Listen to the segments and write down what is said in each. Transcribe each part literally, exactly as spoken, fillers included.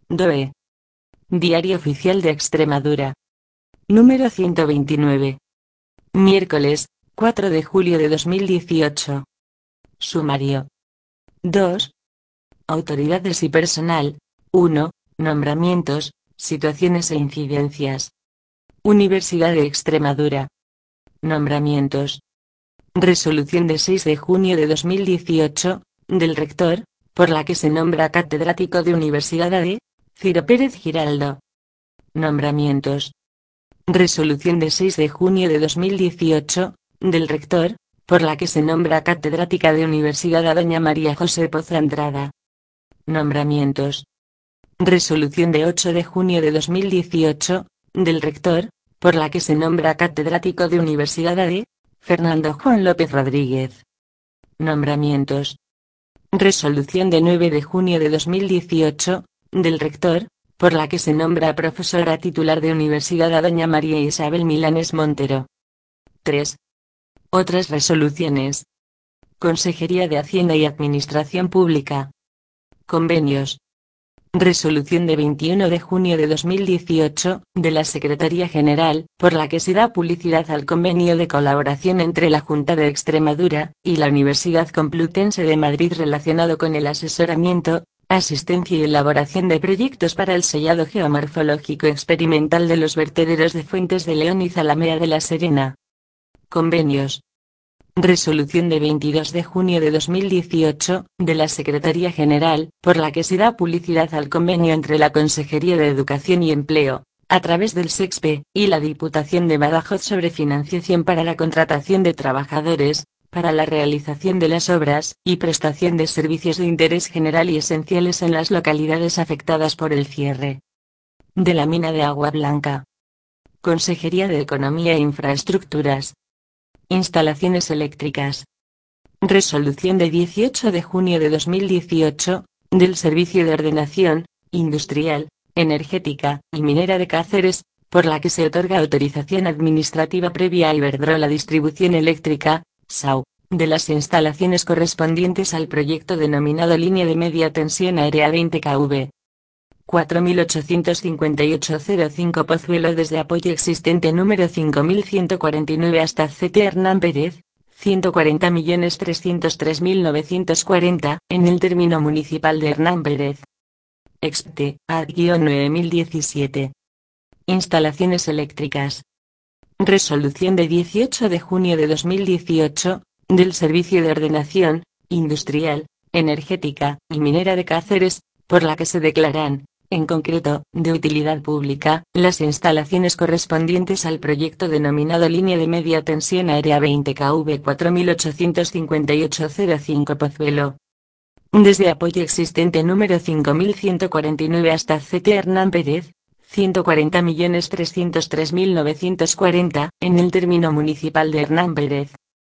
D O E. Diario Oficial de Extremadura. Número ciento veintinueve. Miércoles, cuatro de julio de dos mil dieciocho. Sumario. dos. Autoridades y personal. uno. Nombramientos, situaciones e incidencias. Universidad de Extremadura. Nombramientos. Resolución de seis de junio de dos mil dieciocho, del rector, por la que se nombra catedrático de Universidad A D, Ciro Pérez Giraldo. Nombramientos. Resolución de seis de junio de dos mil dieciocho, del rector, por la que se nombra catedrática de Universidad a doña María José Pozo Andrada. Nombramientos. Resolución de ocho de junio de dos mil dieciocho, del rector, por la que se nombra catedrático de Universidad A D, Fernando Juan López Rodríguez. Nombramientos. Resolución de nueve de junio de dos mil dieciocho, del rector, por la que se nombra profesora titular de Universidad a doña María Isabel Milanes Montero. tres. Otras resoluciones. Consejería de Hacienda y Administración Pública. Convenios. Resolución de veintiuno de junio de dos mil dieciocho, de la Secretaría General, por la que se da publicidad al convenio de colaboración entre la Junta de Extremadura y la Universidad Complutense de Madrid relacionado con el asesoramiento, asistencia y elaboración de proyectos para el sellado geomorfológico experimental de los vertederos de Fuentes de León y Zalamea de la Serena. Convenios. Resolución de veintidós de junio de dos mil dieciocho, de la Secretaría General, por la que se da publicidad al convenio entre la Consejería de Educación y Empleo, a través del SEXPE, y la Diputación de Badajoz sobre financiación para la contratación de trabajadores, para la realización de las obras y prestación de servicios de interés general y esenciales en las localidades afectadas por el cierre de la mina de Agua Blanca. Consejería de Economía e Infraestructuras. Instalaciones eléctricas. Resolución de dieciocho de junio de dos mil dieciocho, del Servicio de Ordenación Industrial, Energética y Minera de Cáceres, por la que se otorga autorización administrativa previa a Iberdrola Distribución Eléctrica, S A U, de las instalaciones correspondientes al proyecto denominado Línea de Media Tensión Aérea veinte kilovoltios. cuatro mil ochocientos cincuenta y ocho cero cinco Pozuelo desde apoyo existente número cinco mil ciento cuarenta y nueve hasta C T Hernán Pérez, ciento cuarenta millones trescientos tres mil novecientos cuarenta, en el término municipal de Hernán Pérez. Expte, A D nueve mil diecisiete. Instalaciones eléctricas. Resolución de dieciocho de junio de dos mil dieciocho, del Servicio de Ordenación Industrial, Energética y Minera de Cáceres, por la que se declaran, en concreto, de utilidad pública, las instalaciones correspondientes al proyecto denominado Línea de Media Tensión Aérea veinte kilovoltios cuatro mil ochocientos cincuenta y ocho cero cinco Pozuelo. Desde apoyo existente número cinco mil ciento cuarenta y nueve hasta C T Hernán Pérez, ciento cuarenta millones trescientos tres mil novecientos cuarenta, en el término municipal de Hernán Pérez.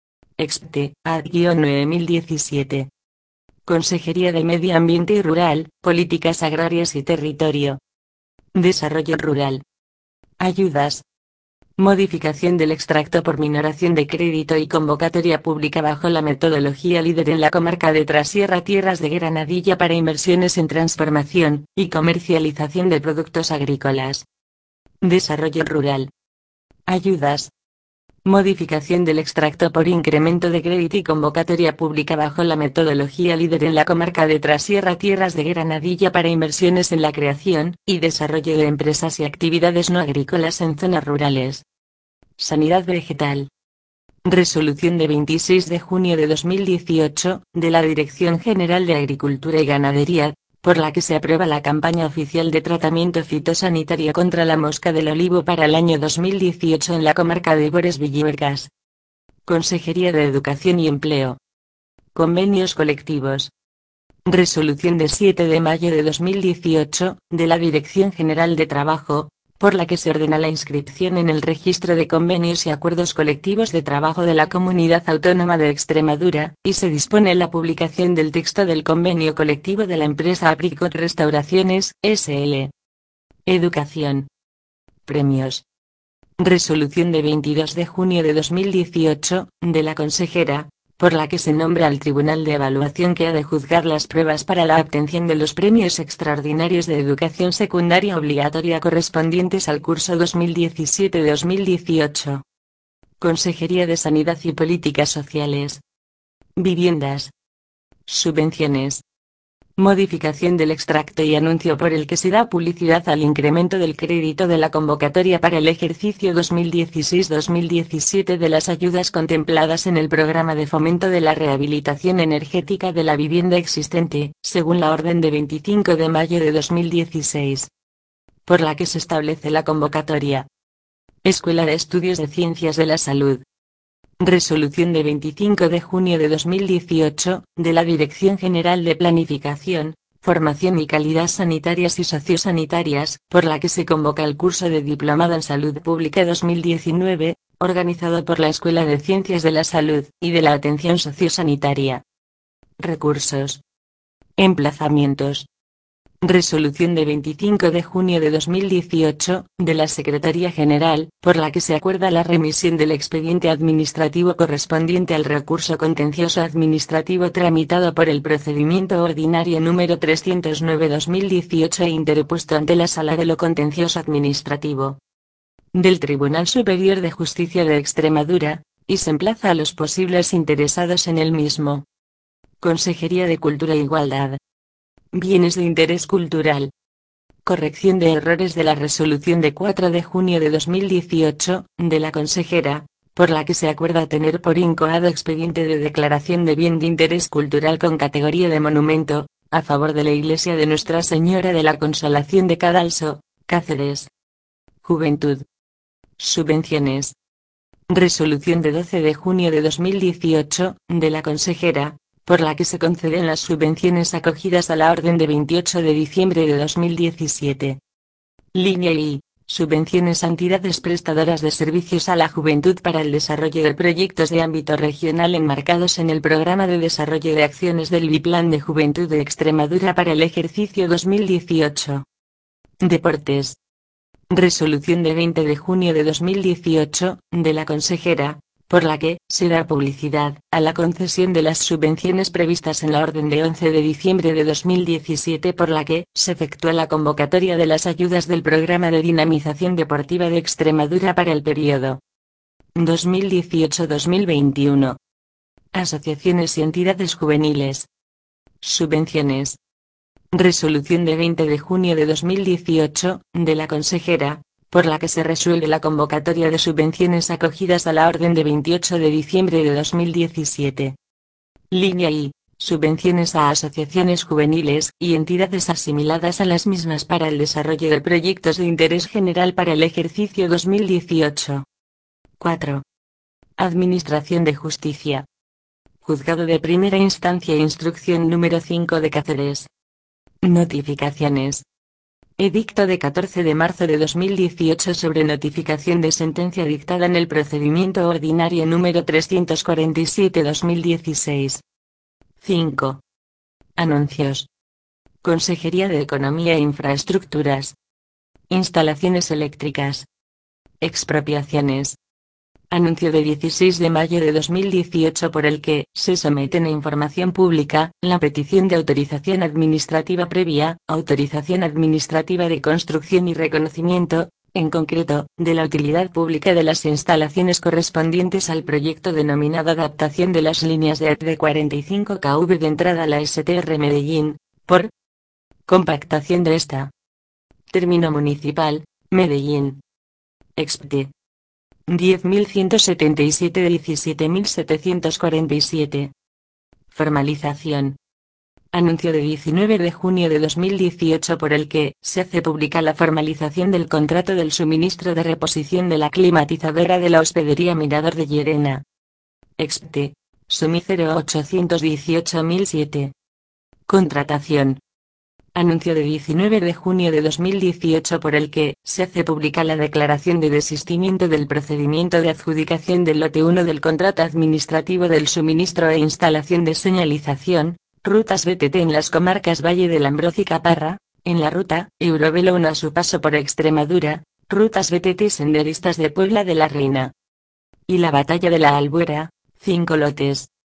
Expte, A D nueve mil diecisiete. Consejería de Medio Ambiente y Rural, Políticas Agrarias y Territorio. Desarrollo Rural. Ayudas. Modificación del extracto por minoración de crédito y convocatoria pública bajo la metodología líder en la comarca de Trasierra Tierras de Granadilla para inversiones en transformación y comercialización de productos agrícolas. Desarrollo Rural. Ayudas. Modificación del extracto por incremento de crédito y convocatoria pública bajo la metodología líder en la comarca de Trasierra Tierras de Granadilla para inversiones en la creación y desarrollo de empresas y actividades no agrícolas en zonas rurales. Sanidad vegetal. Resolución de veintiséis de junio de dos mil dieciocho, de la Dirección General de Agricultura y Ganadería, por la que se aprueba la campaña oficial de tratamiento fitosanitario contra la mosca del olivo para el año dos mil dieciocho en la comarca de Bores-Villuercas. Consejería de Educación y Empleo. Convenios colectivos. Resolución de siete de mayo de dos mil dieciocho, de la Dirección General de Trabajo, por la que se ordena la inscripción en el Registro de Convenios y Acuerdos Colectivos de Trabajo de la Comunidad Autónoma de Extremadura, y se dispone la publicación del texto del convenio colectivo de la empresa Apricot Restauraciones, S L. Educación. Premios. Resolución de veintidós de junio de dos mil dieciocho, de la consejera, por la que se nombra al tribunal de evaluación que ha de juzgar las pruebas para la obtención de los premios extraordinarios de educación secundaria obligatoria correspondientes al curso dos mil diecisiete dos mil dieciocho. Consejería de Sanidad y Políticas Sociales. Viviendas. Subvenciones. Modificación del extracto y anuncio por el que se da publicidad al incremento del crédito de la convocatoria para el ejercicio dos mil dieciséis dos mil diecisiete de las ayudas contempladas en el Programa de Fomento de la Rehabilitación Energética de la Vivienda Existente, según la orden de veinticinco de mayo de dos mil dieciséis. Por la que se establece la convocatoria. Escuela de Estudios de Ciencias de la Salud. Resolución de veinticinco de junio de dos mil dieciocho, de la Dirección General de Planificación, Formación y Calidad Sanitarias y Sociosanitarias, por la que se convoca el curso de Diplomado en Salud Pública dos mil diecinueve, organizado por la Escuela de Ciencias de la Salud y de la Atención Sociosanitaria. Recursos. Emplazamientos. Resolución de veinticinco de junio de dos mil dieciocho, de la Secretaría General, por la que se acuerda la remisión del expediente administrativo correspondiente al recurso contencioso administrativo tramitado por el procedimiento ordinario número trescientos nueve barra dos mil dieciocho e interpuesto ante la Sala de lo Contencioso Administrativo del Tribunal Superior de Justicia de Extremadura, y se emplaza a los posibles interesados en el mismo. Consejería de Cultura e Igualdad. Bienes de interés cultural. Corrección de errores de la resolución de cuatro de junio de dos mil dieciocho, de la consejera, por la que se acuerda tener por incoado expediente de declaración de bien de interés cultural con categoría de monumento, a favor de la Iglesia de Nuestra Señora de la Consolación de Cadalso, Cáceres. Juventud. Subvenciones. Resolución de doce de junio de dos mil dieciocho, de la consejera, por la que se conceden las subvenciones acogidas a la orden de veintiocho de diciembre de dos mil diecisiete. Línea I. Subvenciones a entidades prestadoras de servicios a la juventud para el desarrollo de proyectos de ámbito regional enmarcados en el Programa de Desarrollo de Acciones del Biplan de Juventud de Extremadura para el ejercicio dos mil dieciocho. Deportes. Resolución de veinte de junio de dos mil dieciocho, de la consejera, por la que se da publicidad a la concesión de las subvenciones previstas en la orden de once de diciembre de dos mil diecisiete, por la que se efectúa la convocatoria de las ayudas del Programa de Dinamización Deportiva de Extremadura para el periodo dos mil dieciocho dos mil veintiuno. Asociaciones y entidades juveniles. Subvenciones. Resolución de veinte de junio de dos mil dieciocho, de la consejera, por la que se resuelve la convocatoria de subvenciones acogidas a la orden de veintiocho de diciembre de dos mil diecisiete. Línea I. Subvenciones a asociaciones juveniles y entidades asimiladas a las mismas para el desarrollo de proyectos de interés general para el ejercicio dos mil dieciocho. cuatro. Administración de Justicia. Juzgado de Primera Instancia e Instrucción número cinco de Cáceres. Notificaciones. Edicto de catorce de marzo de dos mil dieciocho sobre notificación de sentencia dictada en el procedimiento ordinario número trescientos cuarenta y siete barra dos mil dieciséis. cinco. Anuncios. Consejería de Economía e Infraestructuras. Instalaciones eléctricas. Expropiaciones. Anuncio de dieciséis de mayo de dos mil dieciocho por el que se someten a información pública la petición de autorización administrativa previa, autorización administrativa de construcción y reconocimiento, en concreto, de la utilidad pública de las instalaciones correspondientes al proyecto denominado Adaptación de las líneas de A T de cuarenta y cinco kV de entrada a la S T R Medellín, por compactación de esta. Término municipal, Medellín. Expte. diez mil ciento setenta y siete de diecisiete mil setecientos cuarenta y siete. Formalización. Anuncio de diecinueve de junio de dos mil dieciocho por el que se hace pública la formalización del contrato del suministro de reposición de la climatizadora de la hospedería Mirador de Llerena. Expte. Sumi cero ochocientos dieciocho mil siete. Contratación. Anuncio de diecinueve de junio de dos mil dieciocho por el que se hace pública la declaración de desistimiento del procedimiento de adjudicación del lote uno del contrato administrativo del suministro e instalación de señalización, rutas B T T en las comarcas Valle del Ambroz y Caparra, en la ruta Eurovelo uno a su paso por Extremadura, rutas B T T senderistas de Puebla de la Reina y la Batalla de la Albuera, cinco lotes.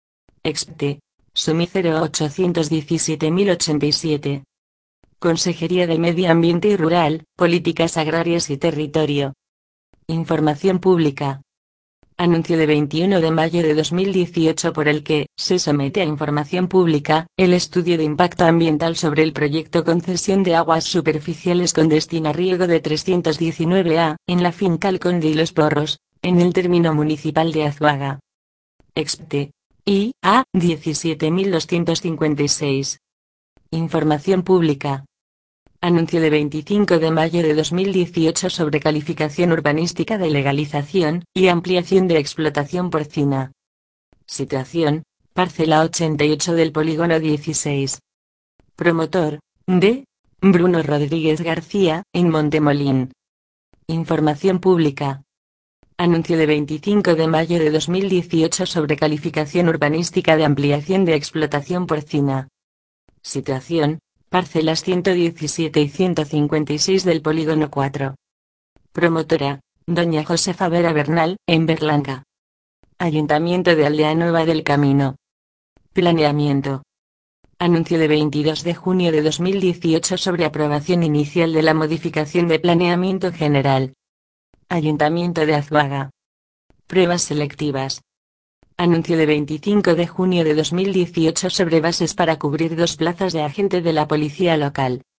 Expte. Sumi cero ochocientos diecisiete mil ochenta y siete. Consejería de Medio Ambiente y Rural, Políticas Agrarias y Territorio. Información pública. Anuncio de veintiuno de mayo de dos mil dieciocho por el que se somete a información pública el estudio de impacto ambiental sobre el proyecto concesión de aguas superficiales con destino a riego de trescientos diecinueve A en la finca El Conde y Los Porros, en el término municipal de Azuaga. Expte. I A diecisiete mil doscientos cincuenta y seis. Información pública. Anuncio de veinticinco de mayo de dos mil dieciocho sobre calificación urbanística de legalización y ampliación de explotación porcina. Situación: parcela ochenta y ocho del polígono dieciséis. Promotor: D. Bruno Rodríguez García, en Montemolín. Información pública. Anuncio de veinticinco de mayo de dos mil dieciocho sobre calificación urbanística de ampliación de explotación porcina. Situación: parcelas ciento diecisiete y ciento cincuenta y seis del polígono cuatro. Promotora: doña Josefa Vera Bernal, en Berlanga. Ayuntamiento de Aldea Nueva del Camino. Planeamiento. Anuncio de veintidós de junio de dos mil dieciocho sobre aprobación inicial de la modificación de planeamiento general. Ayuntamiento de Azuaga. Pruebas selectivas. Anuncio de veinticinco de junio de dos mil dieciocho sobre bases para cubrir dos plazas de agente de la policía local.